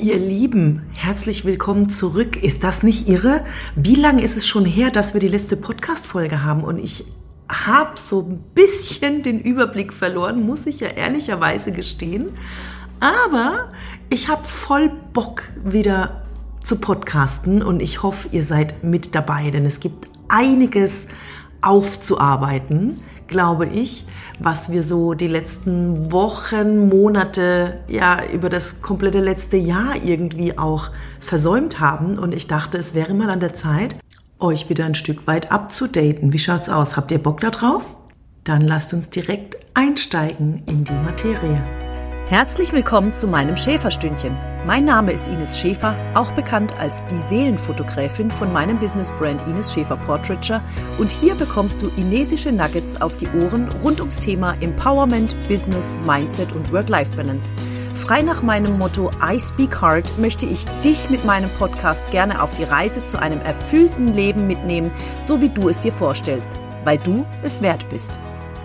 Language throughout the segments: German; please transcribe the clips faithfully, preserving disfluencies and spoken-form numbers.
Ihr Lieben, herzlich willkommen zurück. Ist das nicht irre? Wie lange ist es schon her, dass wir die letzte Podcast-Folge haben? Und ich habe so ein bisschen den Überblick verloren, muss ich ja ehrlicherweise gestehen. Aber ich habe voll Bock, wieder zu podcasten und ich hoffe, ihr seid mit dabei, denn es gibt einiges aufzuarbeiten, glaube ich, was wir so die letzten Wochen, Monate, ja, über das komplette letzte Jahr irgendwie auch versäumt haben. Und ich dachte, es wäre mal an der Zeit, euch wieder ein Stück weit abzudaten. Wie schaut's aus? Habt ihr Bock da drauf? Dann lasst uns direkt einsteigen in die Materie. Herzlich willkommen zu meinem Schäferstündchen. Mein Name ist Ines Schäfer, auch bekannt als die Seelenfotogräfin von meinem Business-Brand Ines Schäfer Portraiture. Und hier bekommst du inesische Nuggets auf die Ohren rund ums Thema Empowerment, Business, Mindset und Work-Life-Balance. Frei nach meinem Motto I Speak Heart möchte ich dich mit meinem Podcast gerne auf die Reise zu einem erfüllten Leben mitnehmen, so wie du es dir vorstellst, weil du es wert bist.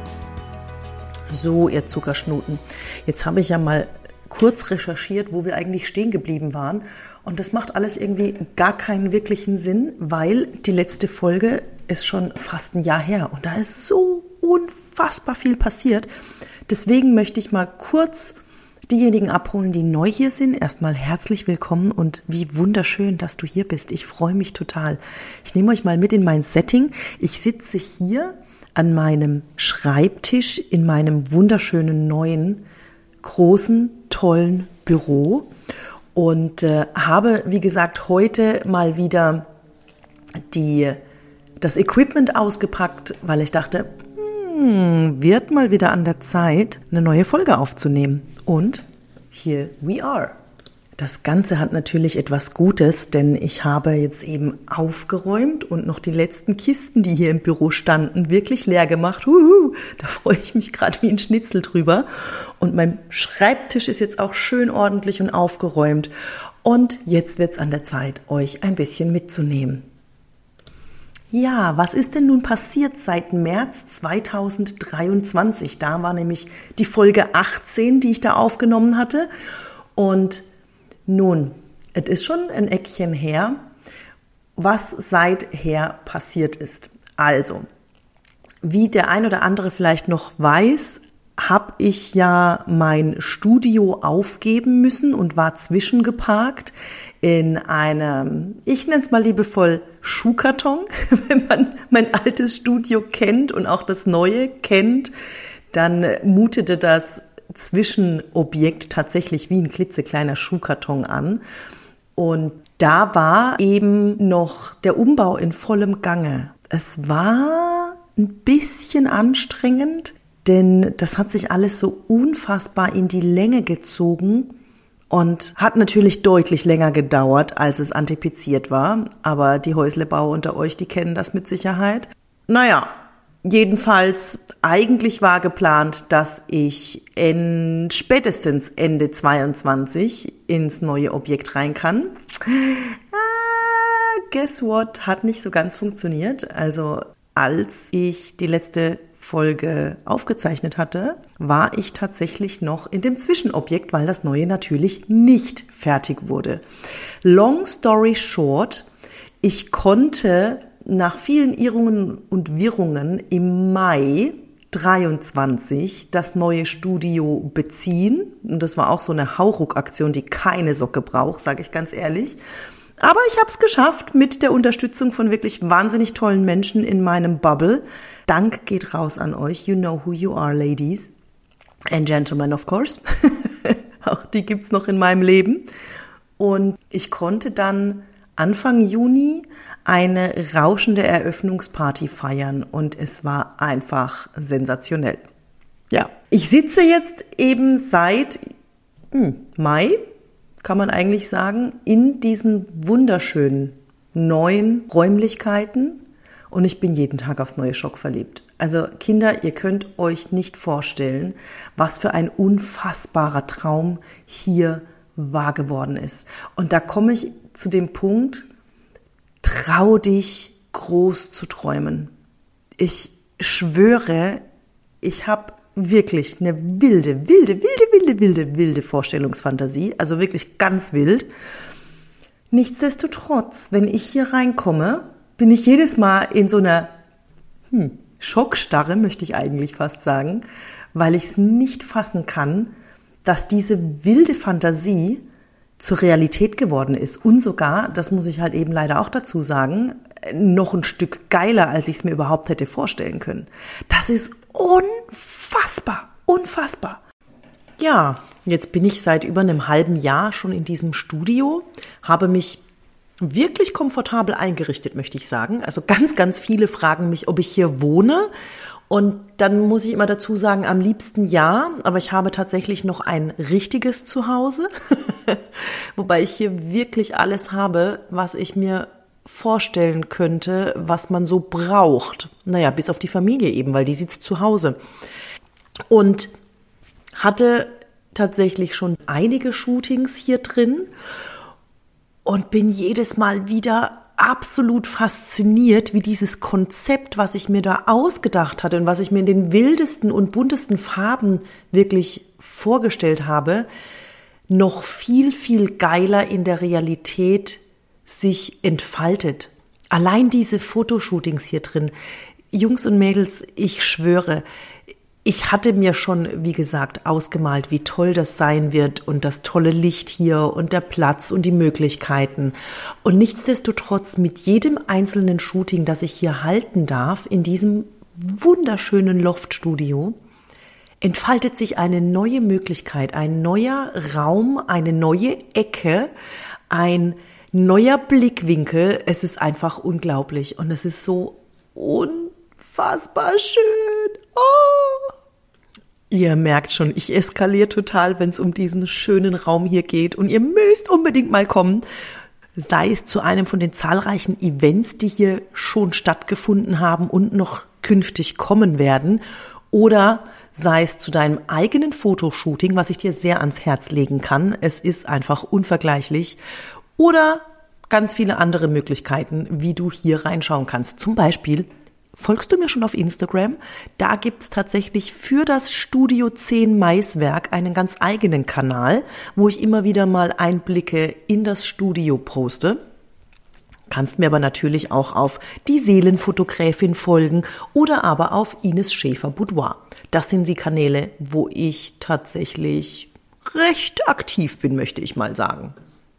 So, ihr Zuckerschnuten, jetzt habe ich ja mal kurz recherchiert, wo wir eigentlich stehen geblieben waren. Und das macht alles irgendwie gar keinen wirklichen Sinn, weil die letzte Folge ist schon fast ein Jahr her. Und da ist so unfassbar viel passiert. Deswegen möchte ich mal kurz diejenigen abholen, die neu hier sind. Erstmal herzlich willkommen und wie wunderschön, dass du hier bist. Ich freue mich total. Ich nehme euch mal mit in mein Setting. Ich sitze hier an meinem Schreibtisch in meinem wunderschönen neuen, großen, tollen Büro und äh, habe, wie gesagt, heute mal wieder die, das Equipment ausgepackt, weil ich dachte, hm, wird mal wieder an der Zeit, eine neue Folge aufzunehmen. Und here we are. Das Ganze hat natürlich etwas Gutes, denn ich habe jetzt eben aufgeräumt und noch die letzten Kisten, die hier im Büro standen, wirklich leer gemacht. Uhu, da freue ich mich gerade wie ein Schnitzel drüber. Und mein Schreibtisch ist jetzt auch schön ordentlich und aufgeräumt. Und jetzt wird's an der Zeit, euch ein bisschen mitzunehmen. Ja, was ist denn nun passiert seit März zweitausenddreiundzwanzig? Da war nämlich die Folge achtzehn, die ich da aufgenommen hatte. Und nun, es ist schon ein Eckchen her, was seither passiert ist. Also, wie der ein oder andere vielleicht noch weiß, habe ich ja mein Studio aufgeben müssen und war zwischengeparkt in einem, ich nenne es mal liebevoll Schuhkarton. Wenn man mein altes Studio kennt und auch das neue kennt, dann mutete das Zwischenobjekt tatsächlich wie ein klitzekleiner Schuhkarton an. Und da war eben noch der Umbau in vollem Gange. Es war ein bisschen anstrengend, denn das hat sich alles so unfassbar in die Länge gezogen und hat natürlich deutlich länger gedauert, als es antizipiert war. Aber die Häuslebauer unter euch, die kennen das mit Sicherheit. Naja, jedenfalls, eigentlich war geplant, dass ich in spätestens Ende zweiundzwanzig ins neue Objekt rein kann. Ah, guess what? Hat nicht so ganz funktioniert. Also als ich die letzte Folge aufgezeichnet hatte, war ich tatsächlich noch in dem Zwischenobjekt, weil das neue natürlich nicht fertig wurde. Long story short, ich konnte nach vielen Irrungen und Wirrungen im Mai dreiundzwanzig das neue Studio beziehen. Und das war auch so eine Hauruck-Aktion, die keine Socke braucht, sage ich ganz ehrlich. Aber ich habe es geschafft mit der Unterstützung von wirklich wahnsinnig tollen Menschen in meinem Bubble. Dank geht raus an euch. You know who you are, ladies. And gentlemen, of course. Auch die gibt's noch in meinem Leben. Und ich konnte dann Anfang Juni eine rauschende Eröffnungsparty feiern und es war einfach sensationell. Ja, ich sitze jetzt eben seit hm, Mai, kann man eigentlich sagen, in diesen wunderschönen neuen Räumlichkeiten und ich bin jeden Tag aufs neue Schock verliebt. Also Kinder, ihr könnt euch nicht vorstellen, was für ein unfassbarer Traum hier wahr geworden ist. Und da komme ich zu dem Punkt, trau dich groß zu träumen. Ich schwöre, ich habe wirklich eine wilde, wilde, wilde, wilde, wilde, wilde Vorstellungsfantasie. Also wirklich ganz wild. Nichtsdestotrotz, wenn ich hier reinkomme, bin ich jedes Mal in so einer hm, Schockstarre, möchte ich eigentlich fast sagen, weil ich es nicht fassen kann, dass diese wilde Fantasie zur Realität geworden ist und sogar, das muss ich halt eben leider auch dazu sagen, noch ein Stück geiler, als ich es mir überhaupt hätte vorstellen können. Das ist unfassbar, unfassbar. Ja, jetzt bin ich seit über einem halben Jahr schon in diesem Studio, habe mich wirklich komfortabel eingerichtet, möchte ich sagen. Also ganz, ganz viele fragen mich, ob ich hier wohne. Und dann muss ich immer dazu sagen, am liebsten ja, aber ich habe tatsächlich noch ein richtiges Zuhause, wobei ich hier wirklich alles habe, was ich mir vorstellen könnte, was man so braucht. Naja, bis auf die Familie eben, weil die sitzt zu Hause. Und hatte tatsächlich schon einige Shootings hier drin und bin jedes Mal wieder absolut fasziniert, wie dieses Konzept, was ich mir da ausgedacht hatte und was ich mir in den wildesten und buntesten Farben wirklich vorgestellt habe, noch viel, viel geiler in der Realität sich entfaltet. Allein diese Fotoshootings hier drin. Jungs und Mädels, ich schwöre, ich hatte mir schon, wie gesagt, ausgemalt, wie toll das sein wird und das tolle Licht hier und der Platz und die Möglichkeiten. Und nichtsdestotrotz mit jedem einzelnen Shooting, das ich hier halten darf, in diesem wunderschönen Loftstudio, entfaltet sich eine neue Möglichkeit, ein neuer Raum, eine neue Ecke, ein neuer Blickwinkel. Es ist einfach unglaublich und es ist so unfassbar schön. Oh! Ihr merkt schon, ich eskaliere total, wenn es um diesen schönen Raum hier geht und ihr müsst unbedingt mal kommen, sei es zu einem von den zahlreichen Events, die hier schon stattgefunden haben und noch künftig kommen werden, oder sei es zu deinem eigenen Fotoshooting, was ich dir sehr ans Herz legen kann. Es ist einfach unvergleichlich. Oder ganz viele andere Möglichkeiten, wie du hier reinschauen kannst. Zum Beispiel, folgst du mir schon auf Instagram? Da gibt's tatsächlich für das Studio zehn Maiswerk einen ganz eigenen Kanal, wo ich immer wieder mal Einblicke in das Studio poste. Kannst mir aber natürlich auch auf die Seelenfotogräfin folgen oder aber auf Ines Schäfer Boudoir. Das sind die Kanäle, wo ich tatsächlich recht aktiv bin, möchte ich mal sagen.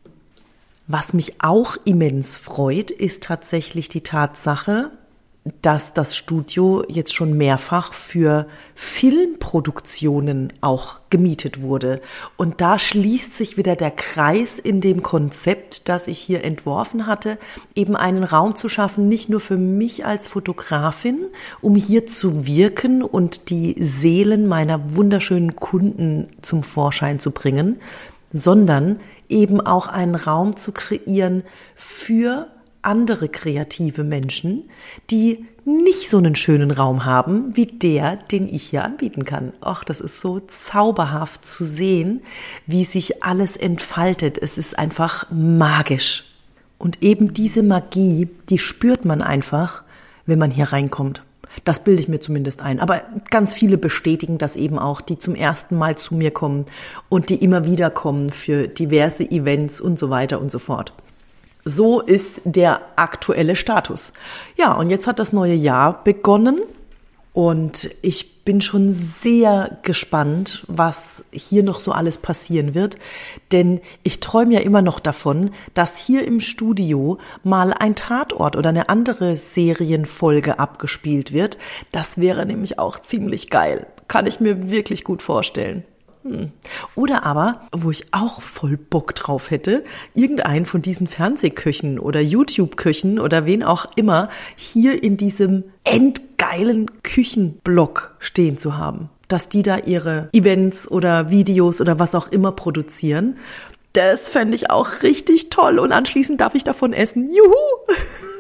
Was mich auch immens freut, ist tatsächlich die Tatsache, dass das Studio jetzt schon mehrfach für Filmproduktionen auch gemietet wurde. Und da schließt sich wieder der Kreis in dem Konzept, das ich hier entworfen hatte, eben einen Raum zu schaffen, nicht nur für mich als Fotografin, um hier zu wirken und die Seelen meiner wunderschönen Kunden zum Vorschein zu bringen, sondern eben auch einen Raum zu kreieren für andere kreative Menschen, die nicht so einen schönen Raum haben wie der, den ich hier anbieten kann. Och, das ist so zauberhaft zu sehen, wie sich alles entfaltet. Es ist einfach magisch. Und eben diese Magie, die spürt man einfach, wenn man hier reinkommt. Das bilde ich mir zumindest ein. Aber ganz viele bestätigen das eben auch, die zum ersten Mal zu mir kommen und die immer wieder kommen für diverse Events und so weiter und so fort. So ist der aktuelle Status. Ja, und jetzt hat das neue Jahr begonnen und ich bin schon sehr gespannt, was hier noch so alles passieren wird, denn ich träume ja immer noch davon, dass hier im Studio mal ein Tatort oder eine andere Serienfolge abgespielt wird. Das wäre nämlich auch ziemlich geil. Kann ich mir wirklich gut vorstellen. Hm. Oder aber, wo ich auch voll Bock drauf hätte, irgendeinen von diesen Fernsehköchen oder YouTube-Köchen oder wen auch immer hier in diesem endgeilen Küchenblock stehen zu haben. Dass die da ihre Events oder Videos oder was auch immer produzieren. Das fände ich auch richtig toll und anschließend darf ich davon essen. Juhu!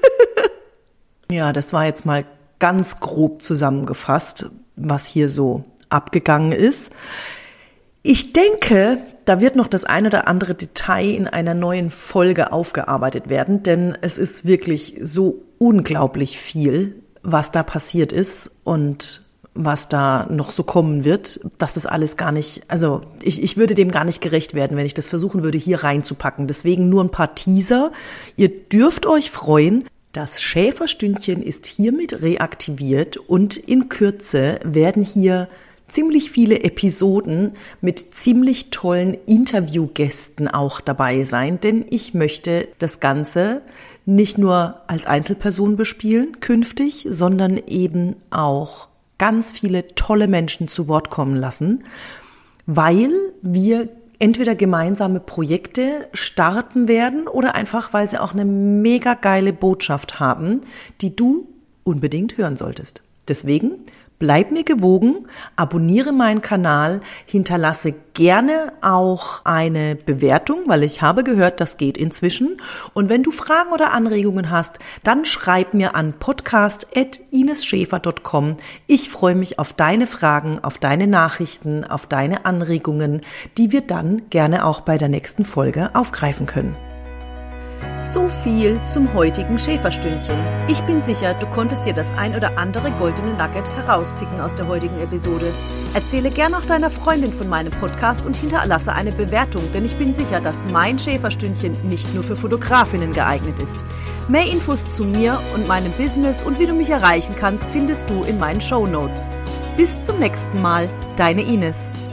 Ja, das war jetzt mal ganz grob zusammengefasst, was hier so abgegangen ist. Ich denke, da wird noch das ein oder andere Detail in einer neuen Folge aufgearbeitet werden, denn es ist wirklich so unglaublich viel, was da passiert ist und was da noch so kommen wird, dass das alles gar nicht, also ich, ich würde dem gar nicht gerecht werden, wenn ich das versuchen würde, hier reinzupacken. Deswegen nur ein paar Teaser. Ihr dürft euch freuen. Das Schäferstündchen ist hiermit reaktiviert und in Kürze werden hier ziemlich viele Episoden mit ziemlich tollen Interviewgästen auch dabei sein, denn ich möchte das Ganze nicht nur als Einzelperson bespielen künftig, sondern eben auch ganz viele tolle Menschen zu Wort kommen lassen, weil wir entweder gemeinsame Projekte starten werden oder einfach, weil sie auch eine mega geile Botschaft haben, die du unbedingt hören solltest. Deswegen bleib mir gewogen, abonniere meinen Kanal, hinterlasse gerne auch eine Bewertung, weil ich habe gehört, das geht inzwischen. Und wenn du Fragen oder Anregungen hast, dann schreib mir an podcast at ines schäfer punkt com. Ich freue mich auf deine Fragen, auf deine Nachrichten, auf deine Anregungen, die wir dann gerne auch bei der nächsten Folge aufgreifen können. So viel zum heutigen Schäferstündchen. Ich bin sicher, du konntest dir das ein oder andere goldene Nugget herauspicken aus der heutigen Episode. Erzähle gern auch deiner Freundin von meinem Podcast und hinterlasse eine Bewertung, denn ich bin sicher, dass mein Schäferstündchen nicht nur für Fotografinnen geeignet ist. Mehr Infos zu mir und meinem Business und wie du mich erreichen kannst, findest du in meinen Shownotes. Bis zum nächsten Mal, deine Ines.